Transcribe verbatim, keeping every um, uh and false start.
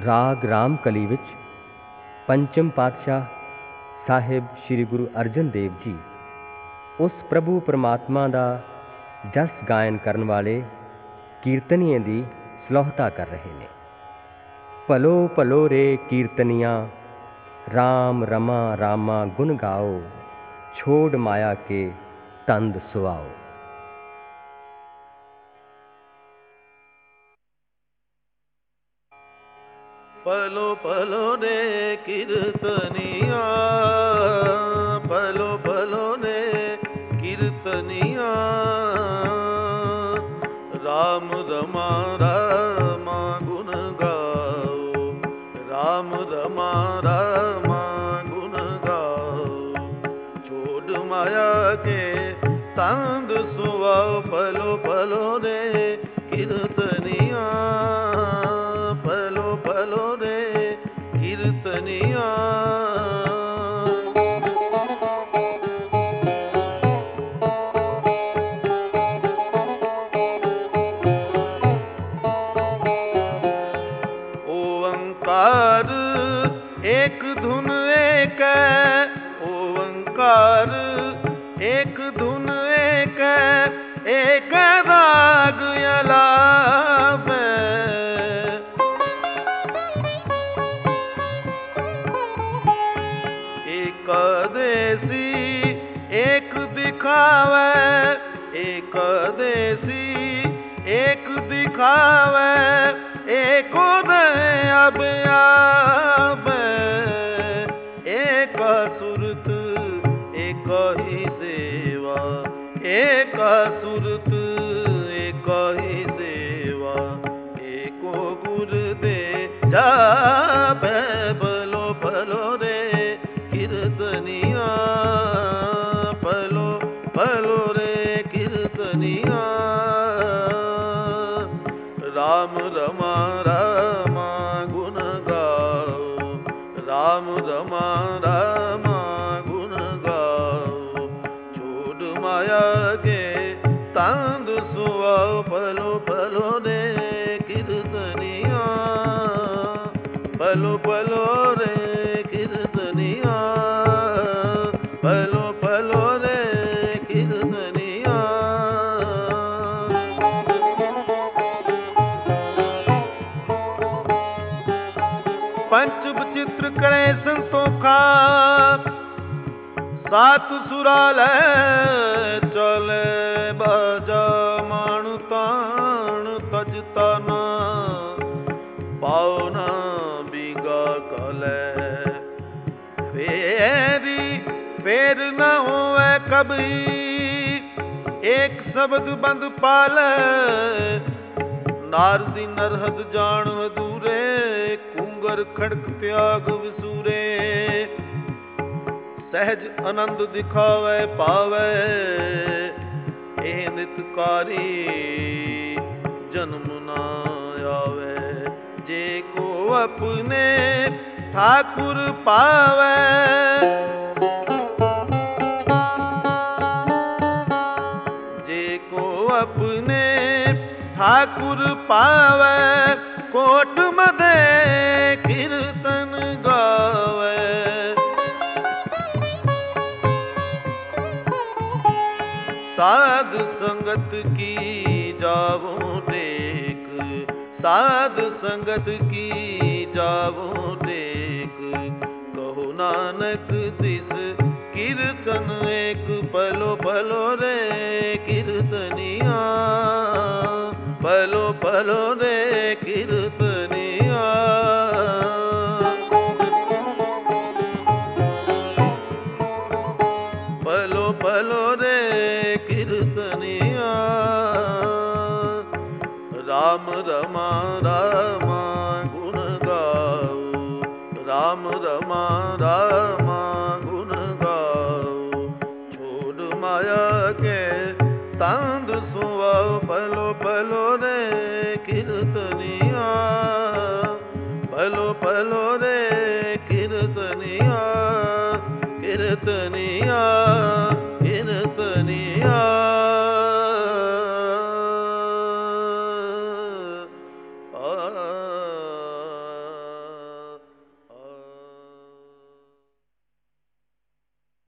ਰਾਗ ਰਾਮ ਕਲੀ ਵਿੱਚ ਪੰਚਮ ਪਾਤਸ਼ਾਹ ਸਾਹਿਬ ਸ੍ਰੀ ਗੁਰੂ ਅਰਜਨ ਦੇਵ ਜੀ ਉਸ ਪ੍ਰਭੂ ਪਰਮਾਤਮਾ ਦਾ ਜਸ ਗਾਇਨ ਕਰਨ ਵਾਲੇ ਕੀਰਤਨੀਏ ਦੀ ਸਲੋਹਤਾ ਕਰ ਰਹੇ ਨੇ। ਭਲੋ ਭਲੋ ਰੇ ਕੀਰਤਨੀਆਂ, ਰਾਮ ਰਮਾ ਰਾਮਾ ਗੁਣ ਗਾਓ, ਛੋੜ ਮਾਇਆ ਕੇ ਤੰਦ ਸੁਆਓ। ਭਲੋ ਭਲੋ ਰੇ ਕੀਰਤਨੀਆਂ, ਭਲੋ ਭਲੋ ਰੇ ਕੀਰਤਨੀਆਂ, ਰਾਮ ਰਮਾ ਰਾਮਾ ਗੁਣ ਗਾਓ, ਰਾਮ ਰਮਾ ਰਾਮਾ ਗੁਣ ਗਾਓ, ਛੋੜ ਮਾਇਆ ਕੇ ਤੰਦ ਸੁਆਓ। ਭਲੋ ਭਲੋ ਰੇ ਕੀਰਤਨੀਆਂ, ਭਲੋ ਭਲੋ ਰੇ ਕੀਰਤਨੀਆਂ, ਓੰਕਾਰ ਏਕ ਧੁਨ ਏਕੈ, ਓੰਕਾਰ ਏਕ ਧੁਨ ਏਕੈ, ਏਕ ਰਾਗ ਅਲਾਪੈ, ਏਕਾਦੇਸੀ ਏਕ ਦਿਖਾਵੈ, ਏਕਾਦੇਸੀ ਏਕ ਦਿਖਾਵੈ, ਏਕ ਉਦੈ ਅਬ ਆਵੈ, ਏਕਾ ਸੁਰਤ ਏਕਾ ਹੀ ਸੇਵਾ, ਏਕਾ ਸੁਰਤ ਏਕਾ ਹੀ ਸੇਵਾ, ਏਕੋ ਗੁਰ ਦੇ ਜਾਪੈ। ਭਲੋ ਭਲੋ ਰੇ ਕੀਰਤਨੀਆਂ, ਭਲੋ ਭਲੋ ਰੇ ਕੀਰਤਨੀਆਂ, ਰਾਮ ਰਮਾ ਰਾਮਾ ਗੁਣ ਗਾਓ, ਰਾਮ ਰਮਾ ਰਾਮਾ ਗੁਣ ਗਾਓ, ਛੋੜ ਮਾਇਆ ਕੇ ਤੰਦ ਸੁਆਓ। ਭਲੋ ਭਲੋ ਰੇ ਕੀਰਤਨੀਆਂ, ਭਲੋ ਭਲੋ ਰੇ ਕੀਰਤਨੀਆਂ, ਭਲੋ ਭਲੋ ਰੇ ਕੀਰਤਨੀਆਂ, ਪੰਚ ਬਚਿੱਤਰ ਕਰੇ ਸੰਤੋਖਾ, ਸਾਤ ਸੁਰਾ ਲੈ ਚਲੇ ਬਾਜਾ, ਮਾਣ ਤਾਣ ਤਜ ਤਾਨਾ, ਪਾਉ ਨਾ ਬੀਗਾ ਕਲੈ, ਫੇਰੀ ਫੇਰ ਨ ਹੋਵੈ ਕਬੀ, ਏਕ ਸ਼ਬਦ ਬੰਦ ਪਾਲੈ, ਨਾਰਦੀ ਨਰਹਦ ਜਾਣ ਹਦੂਰੇ, ਕੁੰਗਰ ਖੜਕ ਤਿਆਗ ਵਿਸੂਰੇ, ਸਹਿਜ ਆਨੰਦ ਦਿਖਾਵੈ ਪਾਵੈ, ਇਹ ਨਿਤਕਾਰੀ ਜਨਮ ਨਾ ਆਵੈ, ਜੇ ਕੋ ਆਪਣੇ ਠਾਕੁਰ ਪਾਵੈ, ਜੇ ਕੋ ਆਪਣੇ ਠਾਕੁਰ ਪਾਵੈ, ਕੋਟ ਮਦੇ ਕੀਰਤਨ ਗਾਵੈ। ਸਾਧ ਸੰਗਤ ਕੀ ਜਾਵੋ ਟੇਕ, ਸਾਧ ਸੰਗਤ ਕੀ ਜਾਵੋ ਟੇਕ, ਕਹੋ ਨਾਨਕ ਤਿਸ ਕੀਰਤਨ ਏਕ। ਭਲੋ ਭਲੋ ਰੇ ਕੀਰਤਨੀਆਂ, ਭਲੋ ਭਲੋ ਰੇ ਕੀਰਤਨੀਆਂ, ਭਲੋ ਭਲੋ ਰੇ ਕੀਰਤਨੀਆਂ, ਰਾਮ ਰਮਾ ਰਾਮਾ ਗੁਣ ਗਾਓ, ਰਾਮ ਰਮਾ ਰਾਮਾ ਗੁਣ ਗਾਓ, ਛੋੜ ਮਾਇਆ ਕੇ ਤੰਦ ਸੁਆਓ। ਭਲੋ ਭਲੋ ਰੇ ਕੀਰਤਨੀਆਂ, ਭਲੋ ਭਲੋ ਰੇ ਕੀਰਤਨੀਆਂ, ਕੀਰਤਨੀਆਂ ਕੀਰਤਨੀਆਂ। ਆ